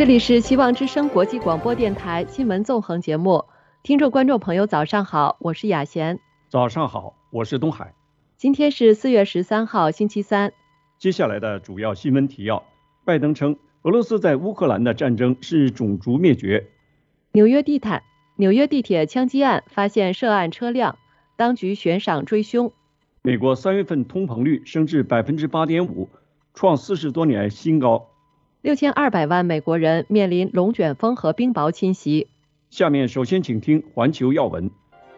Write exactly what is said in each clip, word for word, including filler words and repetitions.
这里是希望之声国际广播电台新闻纵横节目，听众观众朋友早上好，我是雅贤。 早上好，我是东海。 今天是四月十三号星期三。 接下来的主要新闻提要：拜登称俄罗斯在乌克兰的战争是种族灭绝。 纽约地毯纽约地铁枪击案发现涉案车辆，当局悬赏追凶。 美国三月份通膨率升至百分之八点五，创四十多年新高。 六千二百万美国人面临龙卷风和冰雹侵袭。 下面首先请听环球要闻。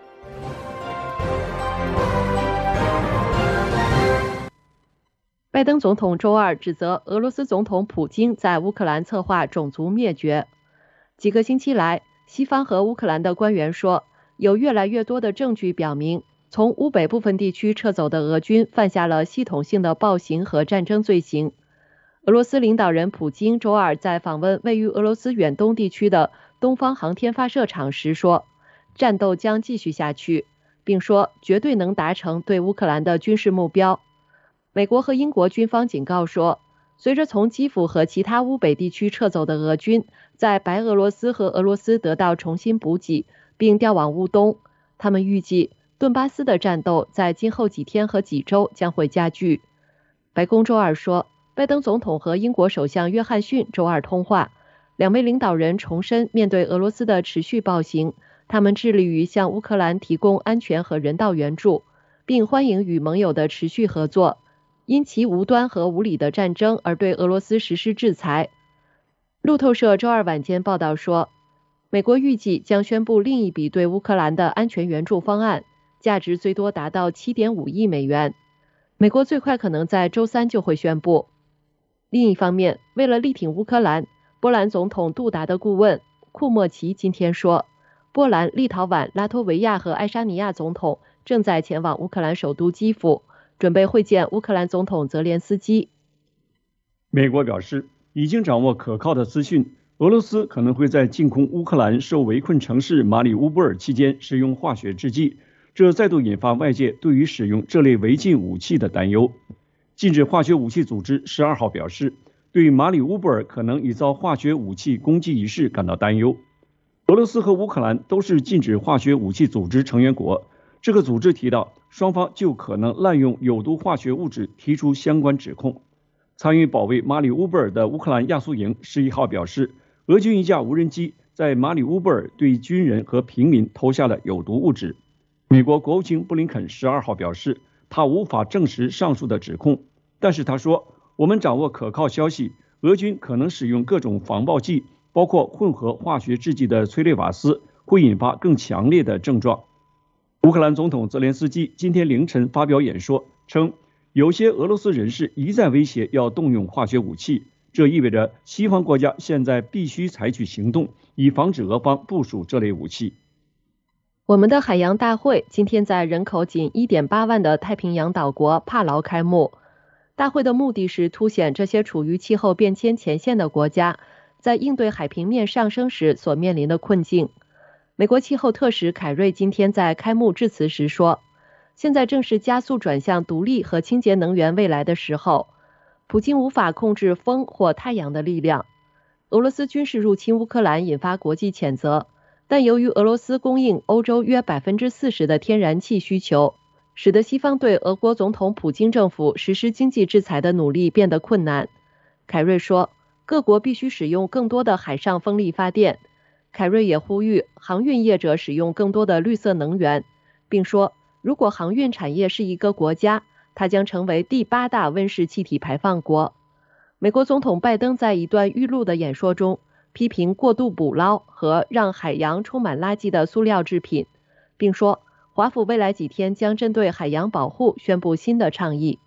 拜登总统周二指责俄罗斯总统普京在乌克兰策划种族灭绝。几个星期来，西方和乌克兰的官员说，有越来越多的证据表明，从乌北部分地区撤走的俄军犯下了系统性的暴行和战争罪行。俄罗斯领导人普京周二在访问位于俄罗斯远东地区的东方航天发射场时说，战斗将继续下去，并说绝对能达成对乌克兰的军事目标。美国和英国军方警告说，随着从基辅和其他乌北地区撤走的俄军在白俄罗斯和俄罗斯得到重新补给，并调往乌东，他们预计顿巴斯的战斗在今后几天和几周将会加剧。白宫周二说，拜登总统和英国首相约翰逊周二通话，两位领导人重申面对俄罗斯的持续暴行，他们致力于向乌克兰提供安全和人道援助，并欢迎与盟友的持续合作，因其无端和无理的战争而对俄罗斯实施制裁。路透社周二晚间报道说，美国预计将宣布另一笔对乌克兰的安全援助方案，价值最多达到 七点五亿美元。美国最快可能在周三就会宣布。另一方面，为了力挺乌克兰，波兰总统杜达的顾问库莫奇今天说，波兰、立陶宛、拉脱维亚和爱沙尼亚总统正在前往乌克兰首都基辅，准备会见乌克兰总统泽连斯基。 美国表示，已经掌握可靠的资讯，俄罗斯可能会在进攻乌克兰受围困城市马里乌波尔期间使用化学制剂，这再度引发外界对于使用这类违禁武器的担忧。禁止化学武器组织十二号表示，对马里乌波尔可能已遭化学武器攻击一事感到担忧。俄罗斯和乌克兰都是禁止化学武器组织成员国，这个组织提到，双方就可能滥用有毒化学物质提出相关指控。参与保卫马里乌波尔的乌克兰亚速营十一号表示，俄军一架无人机在马里乌波尔对军人和平民投下了有毒物质。美国国务卿布林肯十二号表示，他无法证实上述的指控，但是他说，我们掌握可靠消息，俄军可能使用各种防暴剂，包括混合化学制剂的催泪瓦斯，会引发更强烈的症状。乌克兰总统泽连斯基今天凌晨发表演说，称有些俄罗斯人士一再威胁要动用化学武器，这意味着西方国家现在必须采取行动，以防止俄方部署这类武器。 我们的海洋大会今天在人口仅 一点八万的太平洋岛国帕劳开幕。大会的目的是凸显这些处于气候变迁前线的国家在应对海平面上升时所面临的困境。美国气候特使凯瑞今天在开幕致辞时说，现在正是加速转向独立和清洁能源未来的时候。普京无法控制风或太阳的力量。俄罗斯军事入侵乌克兰引发国际谴责，但由于俄罗斯供应欧洲约 百分之四十 的天然气需求，使得西方对俄国总统普京政府实施经济制裁的努力变得困难。凯瑞说，各国必须使用更多的海上风力发电。凯瑞也呼吁航运业者使用更多的绿色能源，并说，如果航运产业是一个国家，它将成为第八大温室气体排放国。美国总统拜登在一段预录的演说中批评过度捕捞和让海洋充满垃圾的塑料制品，并说，华府未来几天将针对海洋保护宣布新的倡议。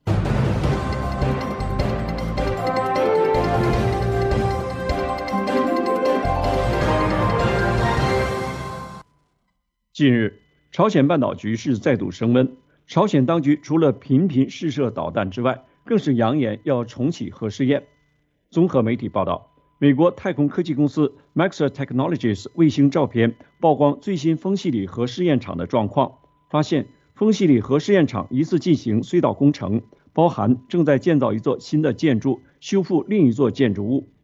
近日，朝鲜半岛局势再度升温，朝鲜当局除了频频试射导弹之外，更是扬言要重启核试验。综合媒体报道，美国太空科技公司 Maxar Technologies 卫星照片曝光最新丰西里核试验场的状况，发现丰西里核试验场疑似进行隧道工程，包含正在建造一座新的建筑、修复另一座建筑物，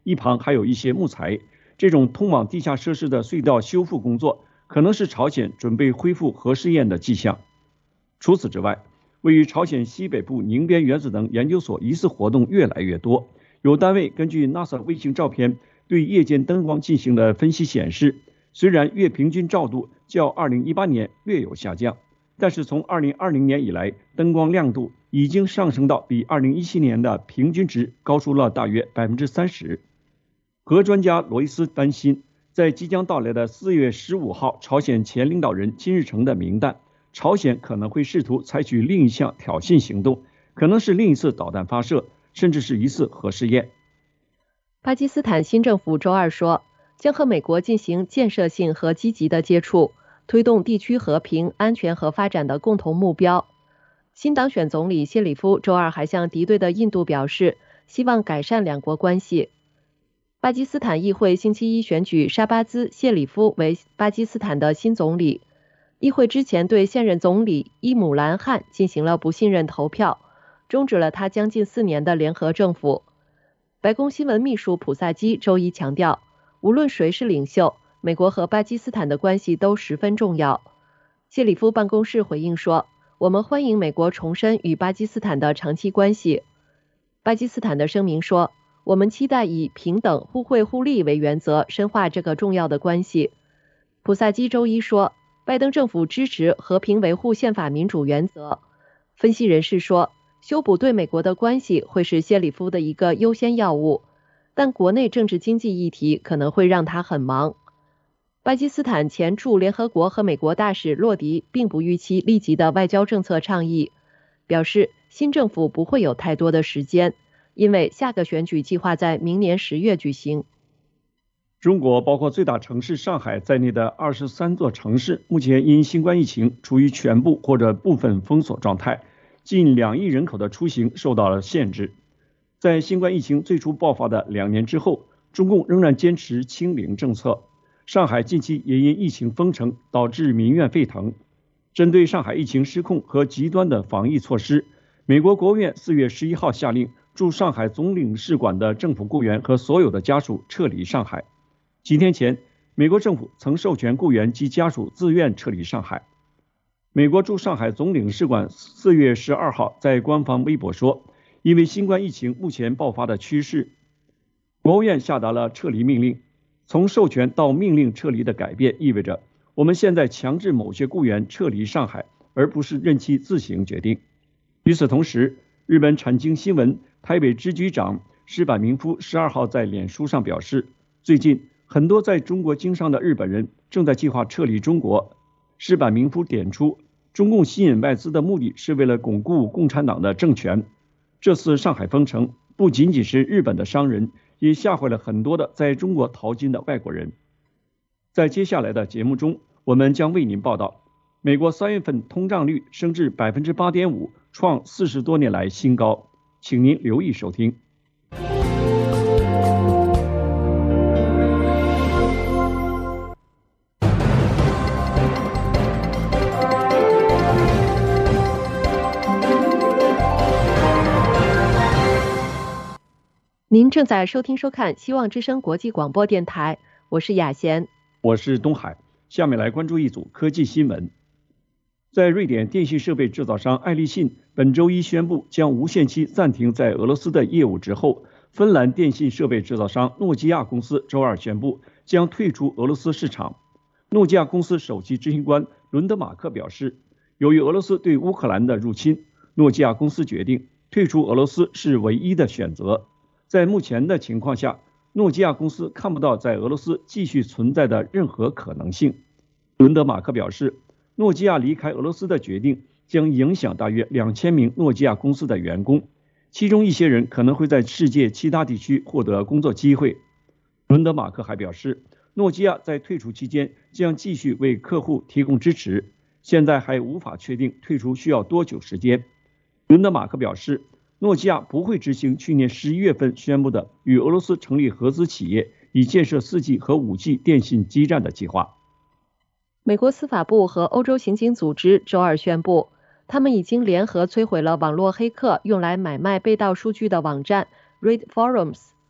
一旁还有一些木材。这种通往地下设施的隧道修复工作，可能是朝鲜准备恢复核试验的迹象。除此之外，位于朝鲜西北部宁边原子能研究所疑似活动越来越多。有单位根据 NASA 卫星照片对夜间灯光进行的分析显示，虽然月平均照度较二零一八年略有下降，但是从二零二零年以来，灯光亮度已经上升到比二零一七年的平均值高出了大约 百分之三十。核专家罗伊斯担心，在即将到来的四月十五号朝鲜前领导人金日成的名单，朝鲜可能会试图采取另一项挑衅行动，可能是另一次导弹发射，甚至是一次核试验。 巴基斯坦新政府周二说，将和美国进行建设性和积极的接触，推动地区和平、安全和发展的共同目标。新当选总理谢里夫周二还向敌对的印度表示，希望改善两国关系。巴基斯坦议会星期一选举沙巴兹·谢里夫为巴基斯坦的新总理。议会之前对现任总理伊姆兰汗进行了不信任投票，终止了他将近四年的联合政府。白宫新闻秘书普萨基周一强调，无论谁是领袖，美国和巴基斯坦的关系都十分重要。谢里夫办公室回应说，我们欢迎美国重申与巴基斯坦的长期关系。巴基斯坦的声明说，我们期待以平等、互惠互利为原则深化这个重要的关系。普萨基周一说，拜登政府支持和平维护宪法民主原则。分析人士说，修补对美国的关系会是谢里夫的一个优先要务，但国内政治经济议题可能会让他很忙。巴基斯坦前驻联合国和美国大使洛迪并不预期立即的外交政策倡议，表示新政府不会有太多的时间，因为下个选举计划在明年十月举行。 中国包括最大城市上海在内的二十三座城市，目前因新冠疫情处于全部或者部分封锁状态，近两亿人口的出行受到了限制。在新冠疫情最初爆发的两年之后，中共仍然坚持清零政策。上海近期也因疫情封城导致民怨沸腾。针对上海疫情失控和极端的防疫措施，美国国务院四月十一号下令驻上海总领事馆的政府雇员和所有的家属撤离上海。几天前，美国政府曾授权雇员及家属自愿撤离上海。美国驻上海总领事馆四月十二号在官方微博说，因为新冠疫情目前爆发的趋势，国务院下达了撤离命令。从授权到命令撤离的改变意味着，我们现在强制某些雇员撤离上海，而不是任其自行决定。与此同时，日本产经新闻台北支局长石坂明夫十二号在脸书上表示，最近很多在中国经商的日本人正在计划撤离中国。石坂明夫点出，中共吸引外资的目的是为了巩固共产党的政权。这次上海封城不仅仅是日本的商人，也吓坏了很多的在中国淘金的外国人。在接下来的节目中，我们将为您报道，美国三月份通胀率升至 百分之八点五， 创四十多年来新高，请您留意收听。 您正在收听收看希望之声国际广播电台，我是雅贤， 我是东海。下面来关注一组科技新闻。在瑞典电信设备制造商爱立信本周一宣布将无限期暂停在俄罗斯的业务之后，芬兰电信设备制造商诺基亚公司周二宣布将退出俄罗斯市场。诺基亚公司首席执行官伦德马克表示，由于俄罗斯对乌克兰的入侵，诺基亚公司决定退出俄罗斯是唯一的选择。在目前的情况下，诺基亚公司看不到在俄罗斯继续存在的任何可能性。伦德马克表示，诺基亚离开俄罗斯的决定将影响大约两千名诺基亚公司的员工，其中一些人可能会在世界其他地区获得工作机会。伦德马克还表示，诺基亚在退出期间将继续为客户提供支持，现在还无法确定退出需要多久时间。伦德马克表示，诺基亚不会执行去年十一月份宣布的与俄罗斯成立合资企业，以建设 四 G 和 五 G 电信基站的计划。 美国司法部和欧洲刑警组织周二宣布，他们已经联合摧毁了网络黑客用来买卖被盗数据的网站 Read Forums。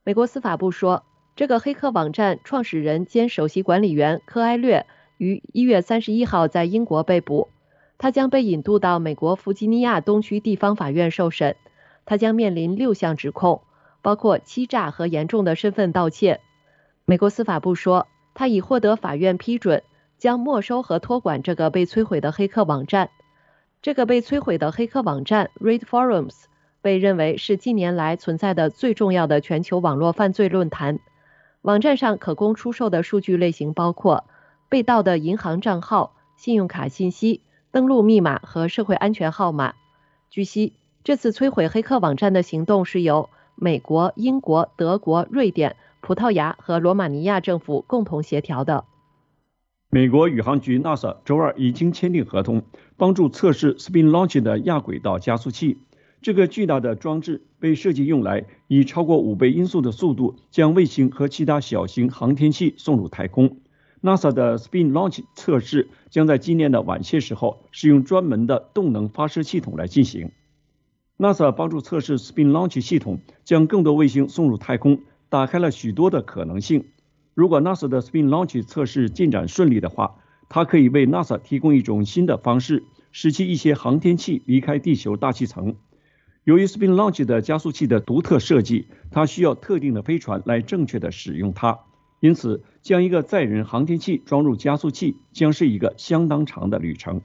美国司法部说，这个黑客网站创始人兼首席管理员科埃略于一月三十一号在英国被捕，他将被引渡到美国弗吉尼亚东区地方法院受审，他将面临六项指控，包括欺诈和严重的身份盗窃。美国司法部说，他已获得法院批准，将没收和托管这个被摧毁的黑客网站。这个被摧毁的黑客网站 Read Forums 被认为是近年来存在的最重要的全球网络犯罪论坛。网站上可供出售的数据类型包括被盗的银行账号、信用卡信息、登录密码和社会安全号码。据悉，这次摧毁黑客网站的行动是由美国、英国、德国、瑞典、葡萄牙和罗马尼亚政府共同协调的。 美国宇航局 NASA 周二已经签订合同，帮助测试 Spin Launch 的亚轨道加速器。这个巨大的装置被设计用来以超过五倍音速的速度将卫星和其他小型航天器送入太空。NASA 的 Spin Launch 测试将在今年的晚些时候使用专门的动能发射系统来进行。NASA 帮助测试 Spin Launch 系统，将更多卫星送入太空，打开了许多的可能性。如果 NASA 的 Spin Launch 测试进展顺利的话，它可以为 NASA 提供一种新的方式，使其一些航天器离开地球大气层。由于 Spin Launch 的加速器的独特设计，它需要特定的飞船来正确的使用它，因此将一个载人航天器装入加速器将是一个相当长的旅程。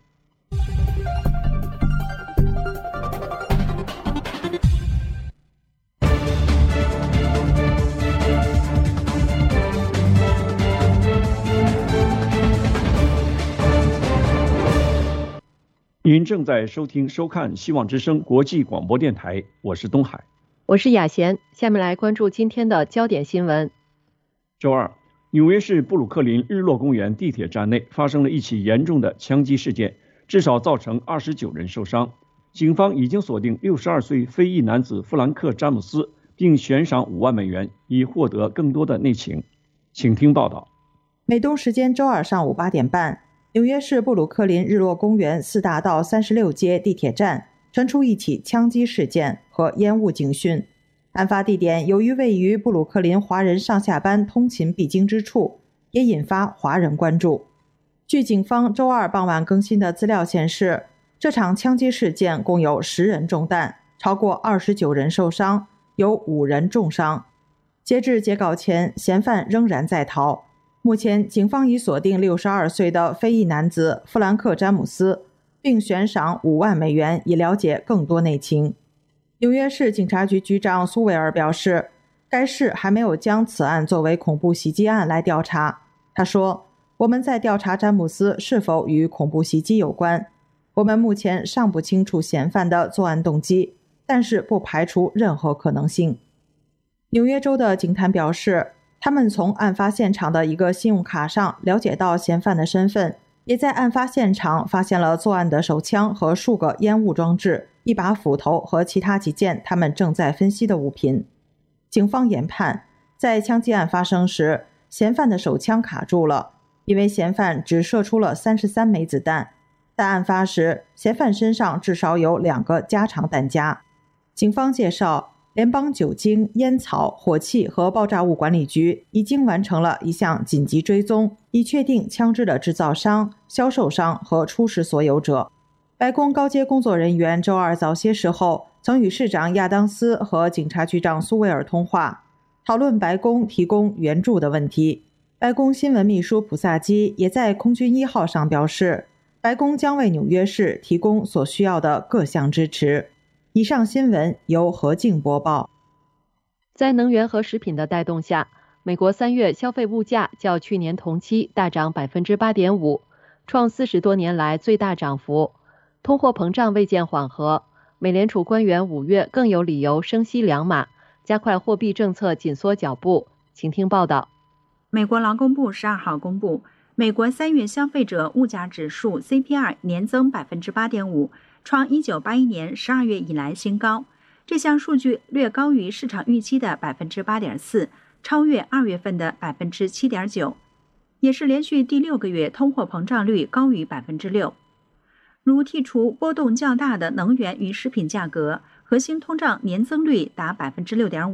您正在收听收看希望之声国际广播电台，我是东海， 我是雅贤。下面来关注今天的焦点新闻。 周二，纽约市布鲁克林日落公园地铁站内发生了一起严重的枪击事件，至少造成二十九人受伤。警方已经锁定六十二岁非裔男子弗兰克·詹姆斯，并悬赏五万美元，以获得更多的内情。请听报道。 美东时间周二上午八点半，纽约市布鲁克林日落公园四大道三十六街地铁站传出一起枪击事件和烟雾警讯。案发地点由于位于布鲁克林华人上下班通勤必经之处，也引发华人关注。据警方周二傍晚更新的资料显示，这场枪击事件共有十人中弹，超过二十九人受伤，有五人重伤。截至截稿前，嫌犯仍然在逃。目前，警方已锁定六十二岁的非裔男子弗兰克·詹姆斯，并悬赏五万美元以了解更多内情。纽约市警察局局长苏维尔表示，该市还没有将此案作为恐怖袭击案来调查。他说，我们在调查詹姆斯是否与恐怖袭击有关。我们目前尚不清楚嫌犯的作案动机，但是不排除任何可能性。纽约州的警探表示，他们从案发现场的一个信用卡上了解到嫌犯的身份，也在案发现场发现了作案的手枪和数个烟雾装置、一把斧头和其他几件他们正在分析的物品。警方研判，在枪击案发生时，嫌犯的手枪卡住了，因为嫌犯只射出了三十三枚子弹。在案发时，嫌犯身上至少有两个加长弹夹。警方介绍，联邦酒精、烟草、火器和爆炸物管理局已经完成了一项紧急追踪，以确定枪支的制造商、销售商和初始所有者。白宫高阶工作人员周二早些时候曾与市长亚当斯和警察局长苏维尔通话，讨论白宫提供援助的问题。白宫新闻秘书普萨基也在空军一号上表示，白宫将为纽约市提供所需要的各项支持。以上新闻由何静播报。 在能源和食品的带动下，美国三月消费物价较去年同期大涨 百分之八点五， 创四十多年来最大涨幅。通货膨胀未见缓和，美联储官员五月更有理由升息两码，加快货币政策紧缩脚步。请听报道。 美国劳工部十二号公布，美国三月消费者物价指数 C P I 年增 百分之八点五， 创一九八一年十二月以来新高。这项数据略高于市场预期的 百分之八点四， 超越二月份的 百分之七点九， 也是连续第六个月通货膨胀率高于 百分之六。 如剔除波动较大的能源与食品价格，核心通胀年增率达 百分之六点五，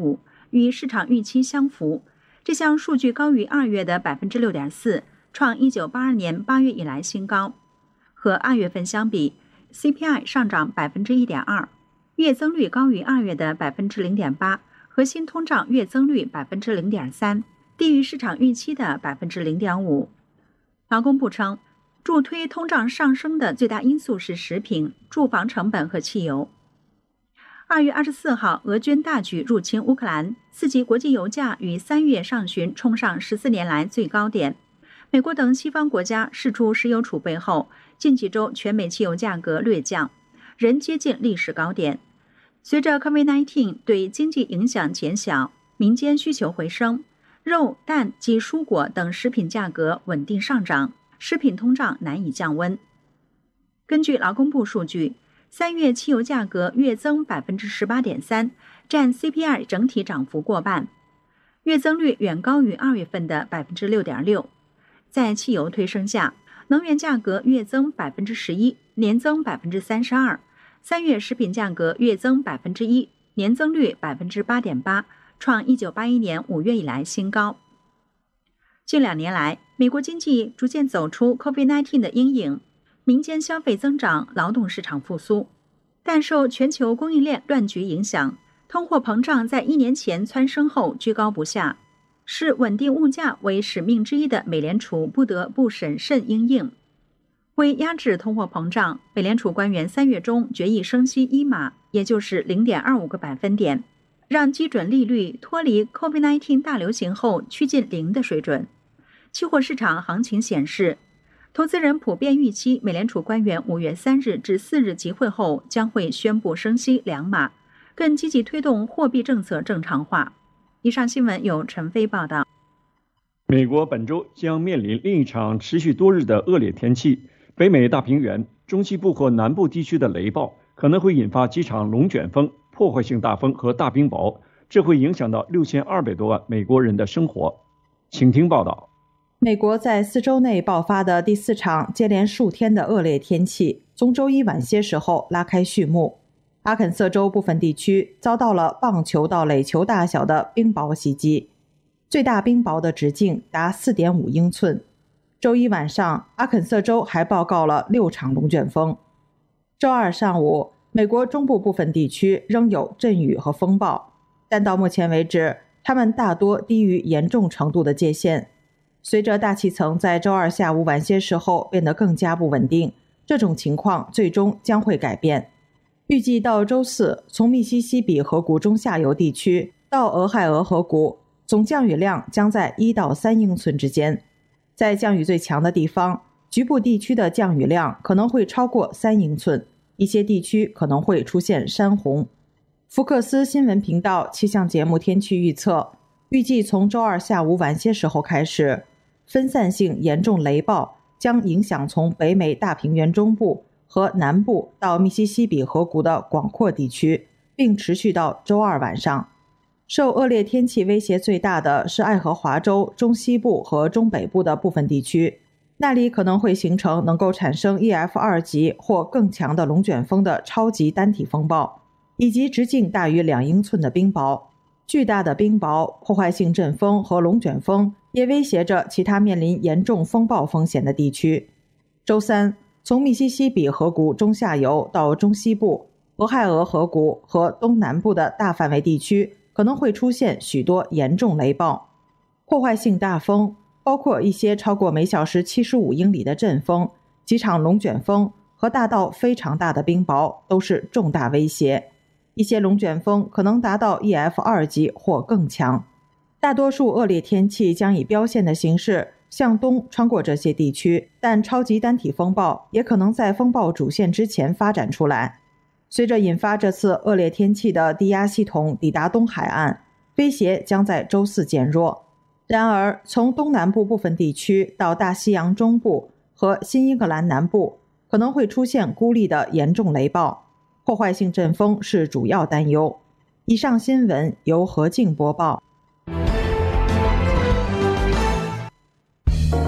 与市场预期相符。这项数据高于二月的 百分之六点四， 创一九八二年八月以来新高。和二月份相比， C P I 上涨 百分之一点二， 月增率高于二月的 百分之零点八， 核心通胀月增率 百分之零点三， 低于市场预期的 百分之零点五。 劳工部称，助推通胀上升的最大因素是食品、住房成本和汽油。二月二十四号，俄军大举入侵乌克兰，四级国际油价于三月上旬冲上十四年来最高点。美国等西方国家释出石油储备后，近几周全美汽油价格略降，仍接近历史高点。随着 COVID 十九 对经济影响减小，民间需求回升，肉、蛋及蔬果等食品价格稳定上涨，食品通胀难以降温。根据劳工部数据，三月汽油价格月增 百分之十八点三， 占 C P I 整体涨幅过半，月增率远高于二月份的 百分之六点六。 在汽油推升下，能源价格月增 百分之十一， 年增 百分之三十二。 三月食品价格月增 百分之一， 年增率 百分之八点八， 创一九八一年五月以来新高。近两年来，美国经济逐渐走出 COVID 十九 的阴影，民间消费增长，劳动市场复苏，但受全球供应链乱局影响，通货膨胀在一年前蹿升后居高不下，视稳定物价为使命之一的美联储不得不审慎因应。为压制通货膨胀，美联储官员三月中决议升息一码，也就是 零点二五个百分点，让基准利率脱离 COVID 十九 大流行后趋近零的水准。期货市场行情显示，投资人普遍预期美联储官员五月三日至四日集会后将会宣布升息两码，更积极推动货币政策正常化。以上新闻由陈飞报道。 美国本周将面临另一场持续多日的恶劣天气，北美大平原、中西部或南部地区的雷暴可能会引发几场龙卷风、破坏性大风和大冰雹，这会影响到六千二百多万美国人的生活。请听报道。 美国在四周内爆发的第四场接连数天的恶劣天气，从周一晚些时候拉开序幕。阿肯色州部分地区遭到了棒球到垒球大小的冰雹袭击，最大冰雹的直径达 四点五英寸。周一晚上，阿肯色州还报告了六场龙卷风。周二上午，美国中部部分地区仍有阵雨和风暴，但到目前为止，它们大多低于严重程度的界限。随着大气层在周二下午晚些时候变得更加不稳定，这种情况最终将会改变。预计到周四，从密西西比河谷中下游地区到俄亥俄河谷，总降雨量将在一到三英寸之间。在降雨最强的地方，局部地区的降雨量可能会超过三英寸，一些地区可能会出现山洪。福克斯新闻频道气象节目天气预测，预计从周二下午晚些时候开始，分散性严重雷暴将影响从北美大平原中部和南部到密西西比河谷的广阔地区，并持续到周二晚上。受恶劣天气威胁最大的是爱荷华州中西部和中北部的部分地区，那里可能会形成能够产生 E F 二 级或更强的龙卷风的超级单体风暴，以及直径大于两英寸的冰雹。巨大的冰雹、破坏性阵风和龙卷风也威胁着其他面临严重风暴风险的地区。周三，从密西西比河谷中下游到中西部、俄亥俄河谷和东南部的大范围地区可能会出现许多严重雷暴。破坏性大风包括一些超过每小时七十五英里的阵风、几场龙卷风和大到非常大的冰雹，都是重大威胁。一些龙卷风可能达到 E F 二 级或更强。大多数恶劣天气将以标线的形式向东穿过这些地区，但超级单体风暴也可能在风暴主线之前发展出来。随着引发这次恶劣天气的低压系统抵达东海岸，威胁将在周四减弱。然而，从东南部部分地区到大西洋中部和新英格兰南部，可能会出现孤立的严重雷暴。破坏性阵风是主要担忧。以上新闻由何静播报。 这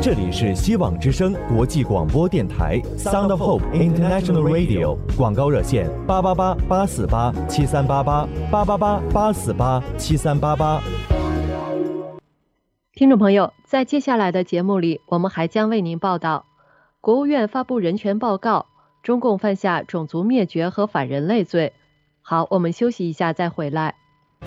这里是希望之声国际广播电台 Sound of Hope International Radio， 广告热线八八八八四八七三八八八八八八四八七三八八。 听众朋友，在接下来的节目里，我们还将为您报道国务院发布人权报告，中共犯下种族灭绝和反人类罪。好，我们休息一下再回来。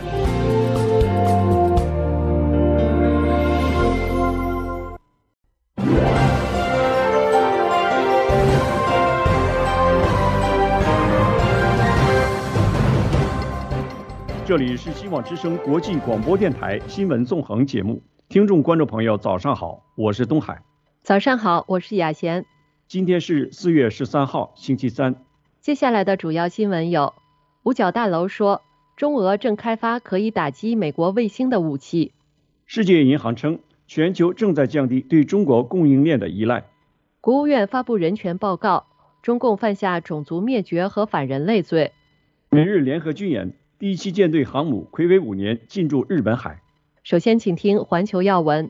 这里是希望之声国际广播电台新闻纵横节目，听众观众朋友早上好，我是东海。 早上好，我是雅贤。 今天是四月十三号，星期三。 接下来的主要新闻有：五角大楼说，中俄正开发可以打击美国卫星的武器。 世界银行称，全球正在降低对中国供应链的依赖。 国务院发布人权报告，中共犯下种族灭绝和反人类罪。 美日联合军演，第七舰队航母睽违五年进驻日本海。 首先请听环球要闻。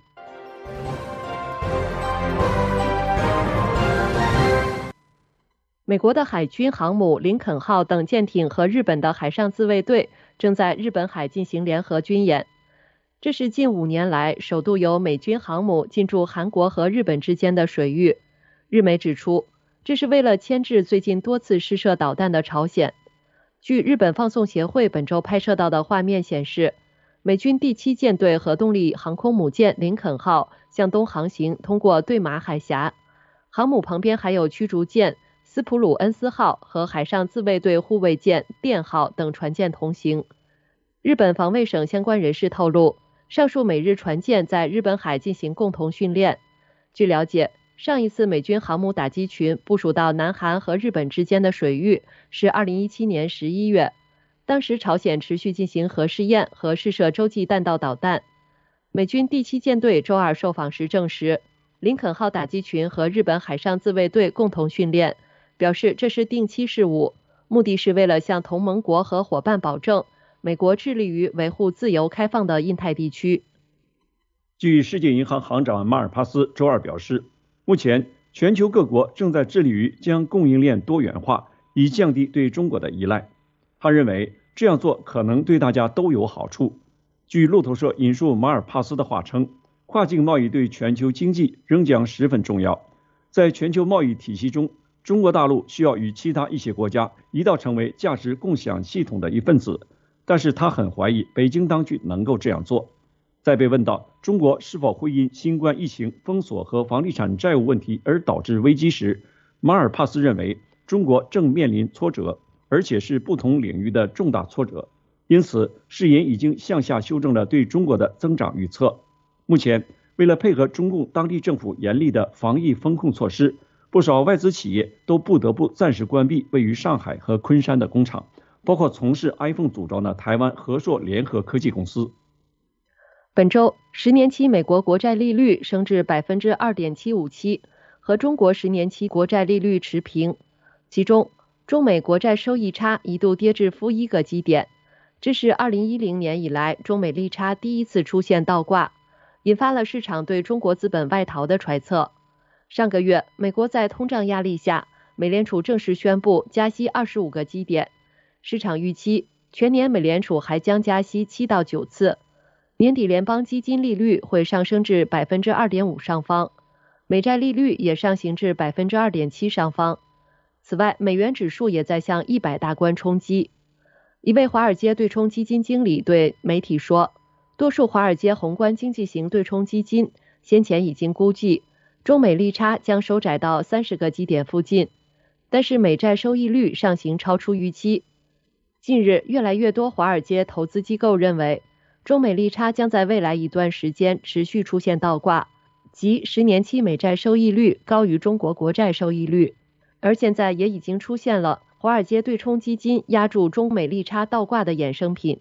美国的海军航母林肯号等舰艇和日本的海上自卫队正在日本海进行联合军演，这是近五年来首度由美军航母进驻韩国和日本之间的水域。日媒指出，这是为了牵制最近多次试射导弹的朝鲜。据日本放送协会本周拍摄到的画面显示，美军第七舰队核动力航空母舰林肯号向东航行，通过对马海峡。航母旁边还有驱逐舰斯普鲁恩斯号和海上自卫队护卫舰电号等船舰同行。日本防卫省相关人士透露，上述美日船舰在日本海进行共同训练。据了解，上一次美军航母打击群部署到南韩和日本之间的水域是二零一七年十一月，当时朝鲜持续进行核试验和试射洲际弹道导弹。美军第七舰队周二受访时证实，林肯号打击群和日本海上自卫队共同训练，表示这是定期事务，目的是为了向同盟国和伙伴保证，美国致力于维护自由开放的印太地区。 据世界银行行长马尔帕斯周二表示，目前全球各国正在致力于将供应链多元化，以降低对中国的依赖。他认为这样做可能对大家都有好处。据路透社引述马尔帕斯的话称，跨境贸易对全球经济仍将十分重要。在全球贸易体系中，中国大陆需要与其他一些国家一道成为价值共享系统的一份子，但是他很怀疑北京当局能够这样做。在被问到中国是否会因新冠疫情封锁和房地产债务问题而导致危机时，马尔帕斯认为中国正面临挫折，而且是不同领域的重大挫折，因此世银已经向下修正了对中国的增长预测。目前，为了配合中共当地政府严厉的防疫风控措施，不少外资企业都不得不暂时关闭位于上海和昆山的工厂，包括从事 iPhone 组装的台湾和硕联合科技公司。 本周，十年期美国国债利率升至 百分之二点七五七， 和中国十年期国债利率持平。其中，中美国债收益差一度跌至负一个基点，这是二零一零年以来中美利差第一次出现倒挂，引发了市场对中国资本外逃的揣测。上个月，美国在通胀压力下，美联储正式宣布加息二十五个基点，市场预期全年美联储还将加息七到九次。年底联邦基金利率会上升至 百分之二点五 上方，美债利率也上行至 百分之二点七 上方。此外，美元指数也在向一百大关冲击。一位华尔街对冲基金经理对媒体说，多数华尔街宏观经济型对冲基金先前已经估计中美利差将收窄到三十个基点附近，但是美债收益率上行超出预期。近日，越来越多华尔街投资机构认为，中美利差将在未来一段时间持续出现倒挂，即十年期美债收益率高于中国国债收益率。而现在也已经出现了华尔街对冲基金压住中美利差倒挂的衍生品。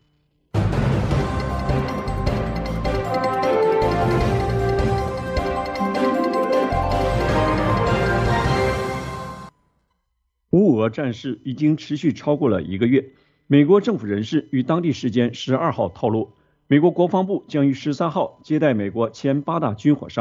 乌俄战事已经持续超过了一个月。美国政府人士于当地时间十二号透露，美国国防部将于十三号接待美国前八大军火商，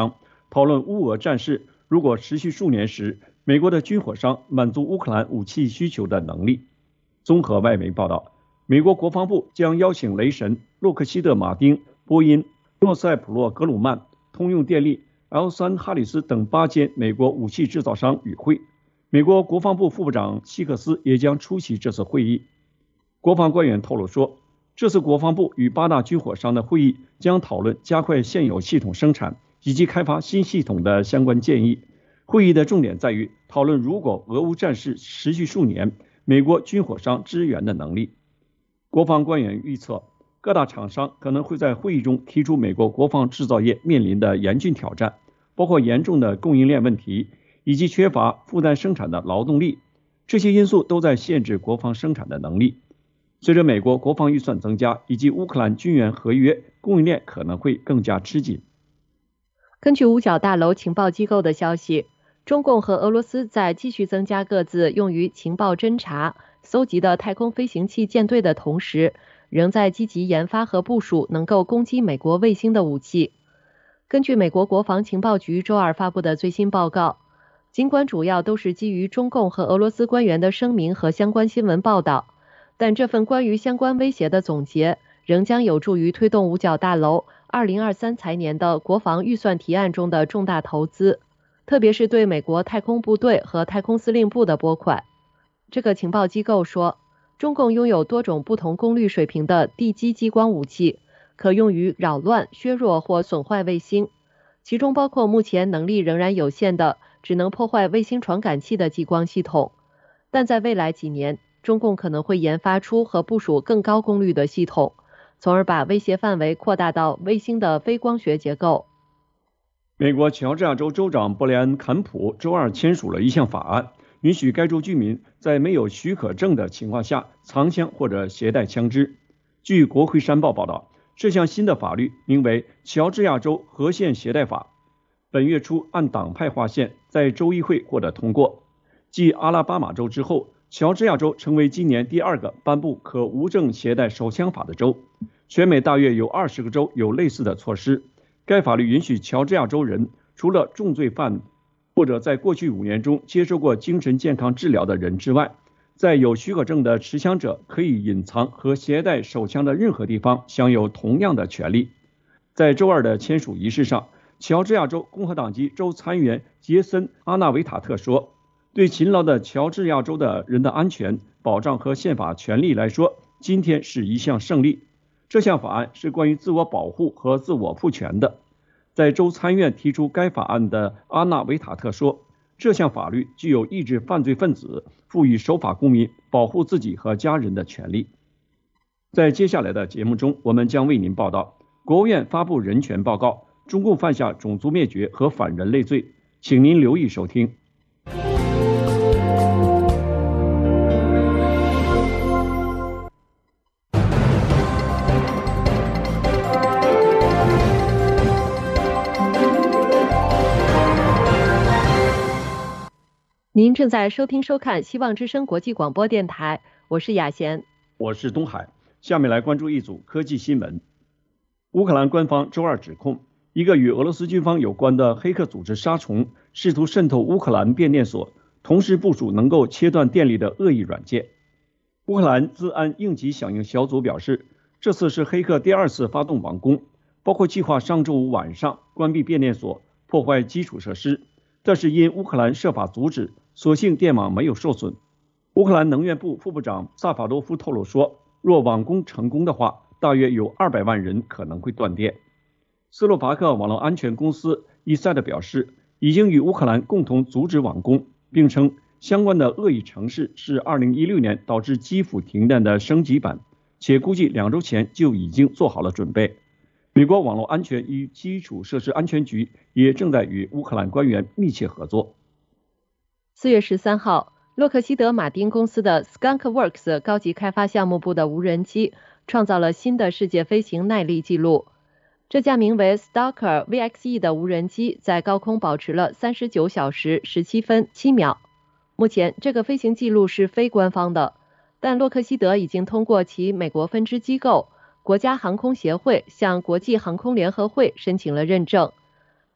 讨论乌俄战事如果持续数年时，美国的军火商满足乌克兰武器需求的能力。综合外媒报道，美国国防部将邀请雷神、洛克希德马丁、波音、诺塞普洛格鲁曼、通用电力、L 三 哈里斯等八间美国武器制造商与会。美国国防部副部长希克斯也将出席这次会议。国防官员透露说，这次国防部与八大军火商的会议将讨论加快现有系统生产以及开发新系统的相关建议。会议的重点在于讨论如果俄乌战事持续数年，美国军火商支援的能力。国防官员预测，各大厂商可能会在会议中提出美国国防制造业面临的严峻挑战，包括严重的供应链问题以及缺乏负担生产的劳动力，这些因素都在限制国防生产的能力。随着美国国防预算增加，以及乌克兰军援合约，供应链可能会更加吃紧。 根据五角大楼情报机构的消息，中共和俄罗斯在继续增加各自用于情报侦察、搜集的太空飞行器舰队的同时，仍在积极研发和部署能够攻击美国卫星的武器。根据美国国防情报局周二发布的最新报告，尽管主要都是基于中共和俄罗斯官员的声明和相关新闻报道，但这份关于相关威胁的总结仍将有助于推动五角大楼二零二三财年的国防预算提案中的重大投资，特别是对美国太空部队和太空司令部的拨款。这个情报机构说，中共拥有多种不同功率水平的地基激光武器，可用于扰乱、削弱或损坏卫星，其中包括目前能力仍然有限的只能破坏卫星传感器的激光系统。但在未来几年，中共可能会研发出和部署更高功率的系统，从而把威胁范围扩大到卫星的非光学结构。 美国乔治亚州州长布莱恩·坎普周二签署了一项法案，允许该州居民在没有许可证的情况下藏枪或者携带枪支。据国会山报报道，这项新的法律名为《乔治亚州核线携带法》，本月初按党派划线在州议会获得通过。继阿拉巴马州之后，乔治亚州成为今年第二个颁布可无证携带手枪法的州。全美大约有二十个州有类似的措施。该法律允许乔治亚州人除了重罪犯或者在过去五年中接受过精神健康治疗的人之外，在有许可证的持枪者可以隐藏和携带手枪的任何地方享有同样的权利。在周二的签署仪式上，乔治亚州共和党籍州参议员杰森·阿纳维塔特说，对勤劳的乔治亚州的人的安全、保障和宪法权利来说，今天是一项胜利。这项法案是关于自我保护和自我赋权的。在州参院提出该法案的阿纳维塔特说，这项法律具有抑制犯罪分子、赋予守法公民保护自己和家人的权利。在接下来的节目中，我们将为您报道国务院发布人权报告，中共犯下种族灭绝和反人类罪，请您留意收听。 您正在收听收看希望之声国际广播电台，我是雅贤， 我是东海。下面来关注一组科技新闻。乌克兰官方周二指控，一个与俄罗斯军方有关的黑客组织沙虫试图渗透乌克兰变电所，同时部署能够切断电力的恶意软件。乌克兰资安应急响应小组表示，这次是黑客第二次发动网攻，包括计划上周五晚上关闭变电所，破坏基础设施，但是因乌克兰设法阻止，所幸电网没有受损。乌克兰能源部副部长萨法多夫透露说，若网攻成功的话，大约有二百万人可能会断电。斯洛伐克网络安全公司伊塞德表示，已经与乌克兰共同阻止网攻，并称相关的恶意程式是二零一六年导致基辅停电的升级版，且估计两周前就已经做好了准备。美国网络安全与基础设施安全局也正在与乌克兰官员密切合作。 四月十三号，洛克希德马丁公司的 Skunkworks 高级开发项目部的无人机创造了新的世界飞行耐力记录。这架名为 Stalker V X E 的无人机在高空保持了三十九小时十七分七秒。目前这个飞行记录是非官方的，但洛克希德已经通过其美国分支机构国家航空协会向国际航空联合会申请了认证。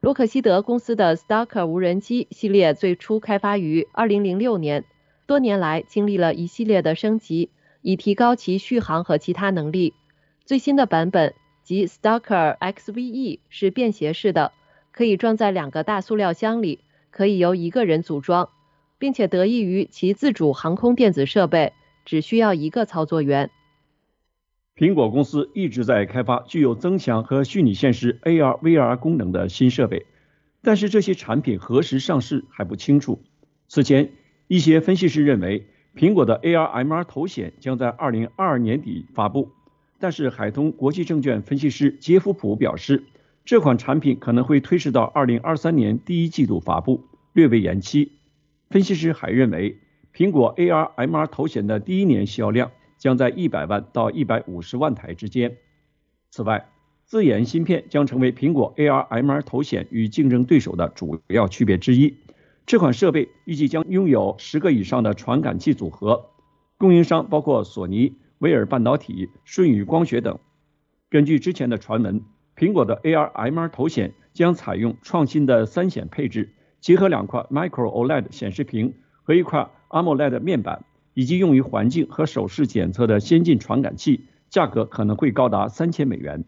罗克希德公司的 Stalker 无人机系列最初开发于二零零六年，多年来经历了一系列的升级，以提高其续航和其他能力。最新的版本即 Stalker X V E 是便携式的，可以装在两个大塑料箱里，可以由一个人组装，并且得益于其自主航空电子设备，只需要一个操作员。 苹果公司一直在开发具有增强和虚拟现实 A R V R 功能的新设备，但是这些产品何时上市还不清楚。此前，一些分析师认为，苹果的 A R M R 头显将在二零二二年底发布，但是海通国际证券分析师杰夫普表示，这款产品可能会推迟到二零二三年第一季度发布，略微延期。分析师还认为，苹果 A R M R 头显的第一年销量将在一百万到一百五十万台之间。此外，自研芯片将成为苹果 A R M R 头显与竞争对手的主要区别之一。这款设备预计将拥有十个以上的传感器组合，供应商包括索尼、威尔半导体、舜宇光学等。根据之前的传闻，苹果的 A R M R 头显将采用创新的三显配置，结合两块 Micro O L E D 显示屏和一块 AMOLED 面板，以及用于环境和手势检测的先进传感器，价格可能会高达三千美元。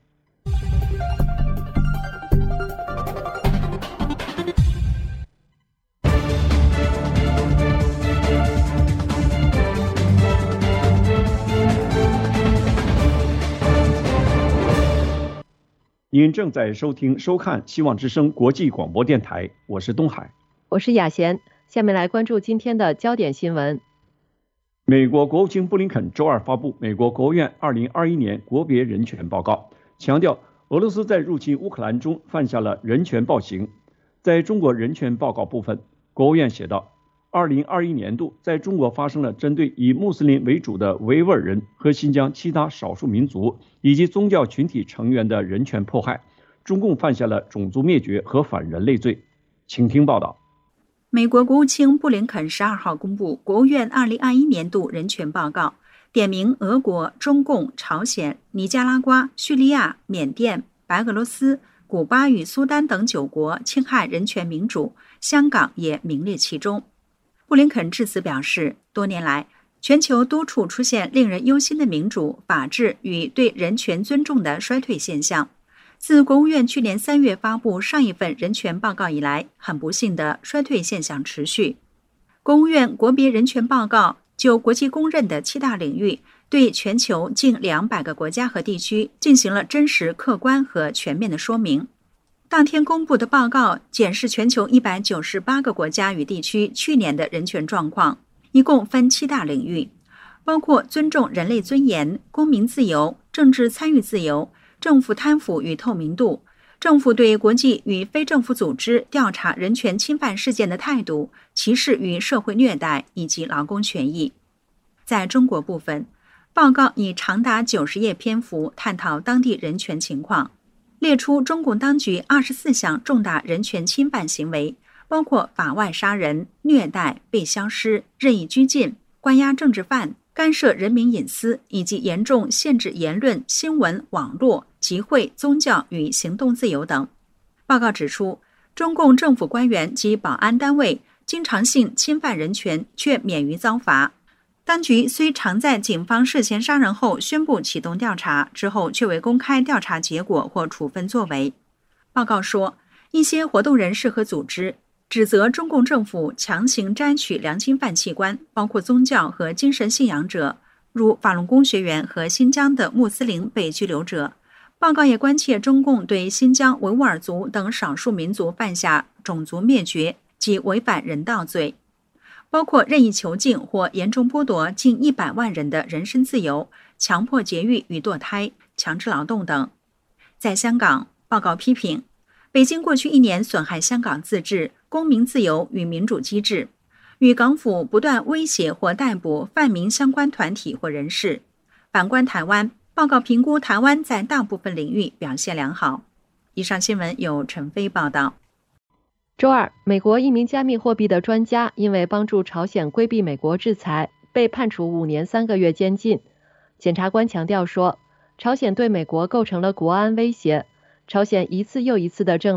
您正在收听收看希望之声国际广播电台，我是东海， 我是雅贤。下面来关注今天的焦点新闻。 美国国务卿布林肯周二发布美国国务院二零二一年国别人权报告，强调俄罗斯在入侵乌克兰中犯下了人权暴行。在中国人权报告部分，国务院写道，二零二一年度在中国发生了针对以穆斯林为主的维吾尔人和新疆其他少数民族以及宗教群体成员的人权迫害，中共犯下了种族灭绝和反人类罪。请听报道。 美国国务卿布林肯十二号公布国务院二零二一年度人权报告，点名俄国、中共、朝鲜、尼加拉瓜、叙利亚、缅甸、白俄罗斯、古巴与苏丹等九国侵害人权民主，香港也名列其中。布林肯致辞表示，多年来，全球多处出现令人忧心的民主、法治与对人权尊重的衰退现象。自国务院去年三月发布上一份人权报告以来，很不幸的衰退现象持续。国务院国别人权报告就国际公认的七大领域，对全球近两百个国家和地区进行了真实、客观和全面的说明。当天公布的报告检视全球一百九十八个国家与地区去年的人权状况，一共分七大领域，包括尊重人类尊严、公民自由、政治参与自由、政府贪腐与透明度、政府对国际与非政府组织调查人权侵犯事件的态度、歧视与社会虐待以及劳工权益。在中国部分，报告以长达九十页篇幅探讨当地人权情况，列出中共当局二十四项重大人权侵犯行为，包括法外杀人、虐待、被消失、任意拘禁、关押政治犯、干涉人民隐私以及严重限制言论、新闻、网络、集会、宗教与行动自由等。报告指出，中共政府官员及保安单位经常性侵犯人权，却免于遭罚。当局虽常在警方涉嫌杀人后宣布启动调查，之后却未公开调查结果或处分作为。报告说，一些活动人士和组织指责中共政府强行摘取良心犯器官，包括宗教和精神信仰者，如法轮功学员和新疆的穆斯林被拘留者。报告也关切中共对新疆维吾尔族等少数民族犯下种族灭绝及违反人道罪，包括任意囚禁或严重剥夺近一百万人的人身自由，强迫节育与堕胎、强制劳动等。在香港，报告批评北京过去一年损害香港自治、公民自由与民主机制，与港府不断威胁或逮捕泛民相关团体或人士。反观台湾，报告评估台湾在大部分领域表现良好。以上新闻由陈飞报道。 周二，美国一名加密货币的专家因为帮助朝鲜规避美国制裁，被判处五年三个月监禁。检察官强调说，朝鲜对美国构成了国安威胁。朝鲜一次又一次地证明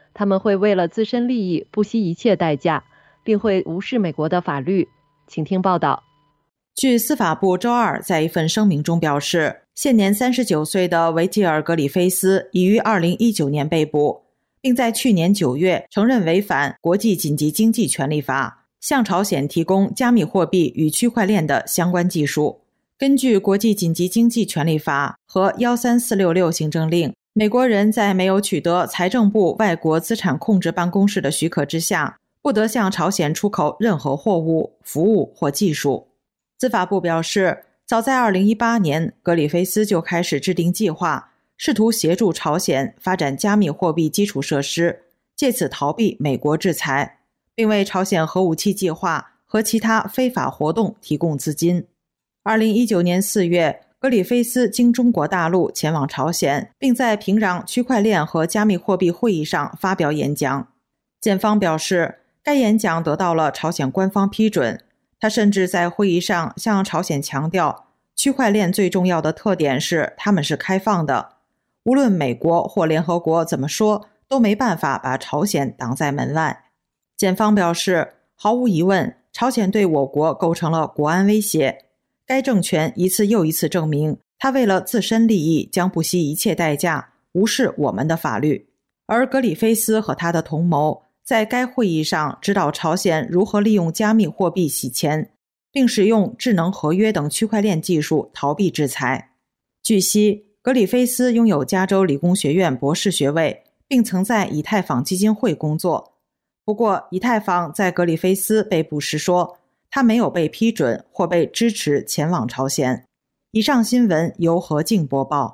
他们会为了自身利益不惜一切代价，并会无视美国的法律。请听报道。 据司法部周二在一份声明中表示，现年三十九岁的维吉尔·格里菲斯已于二零一九年被捕，并在去年九月承认违反国际紧急经济权利法，向朝鲜提供加密货币与区块链的相关技术。根据国际紧急经济权利法和一三四六六行政令，美国人在没有取得财政部外国资产控制办公室的许可之下，不得向朝鲜出口任何货物、服务或技术。司法部表示，早在二零一八年，格里菲斯就开始制定计划，试图协助朝鲜发展加密货币基础设施，借此逃避美国制裁，并为朝鲜核武器计划和其他非法活动提供资金。二零一九年四月，格里菲斯经中国大陆前往朝鲜，并在平壤区块链和加密货币会议上发表演讲。检方表示，该演讲得到了朝鲜官方批准。他甚至在会议上向朝鲜强调，区块链最重要的特点是它们是开放的，无论美国或联合国怎么说，都没办法把朝鲜挡在门外。检方表示，毫无疑问，朝鲜对我国构成了国安威胁。该政权一次又一次证明，他为了自身利益将不惜一切代价无视我们的法律。而格里菲斯和他的同谋在该会议上指导朝鲜如何利用加密货币洗钱，并使用智能合约等区块链技术逃避制裁。据悉，格里菲斯拥有加州理工学院博士学位，并曾在以太坊基金会工作。不过，以太坊在格里菲斯被捕时说，他没有被批准或被支持前往朝鲜。以上新闻由何静播报。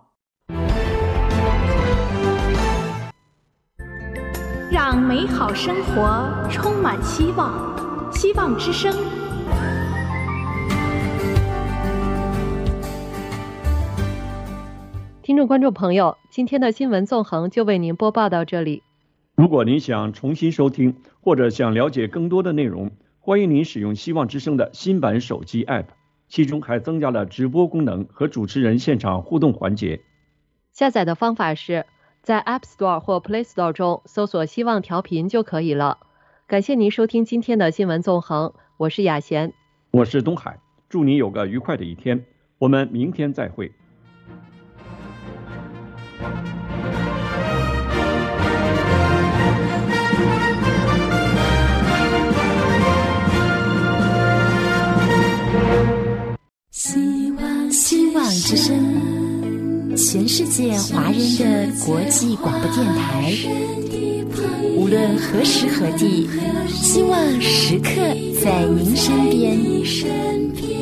让美好生活充满希望，希望之声。 听众观众朋友，今天的新闻纵横就为您播报到这里。 如果您想重新收听或者想了解更多的内容，欢迎您使用希望之声的新版手机 App， 其中还增加了直播功能和主持人现场互动环节。 下载的方法是在 App Store 或 Play Store 中搜索希望调频就可以了。感谢您收听今天的新闻纵横，我是雅贤， 我是东海，祝你有个愉快的一天，我们明天再会。 希望希望之声，全世界华人的国际广播电台，无论何时何地，希望时刻在您身边。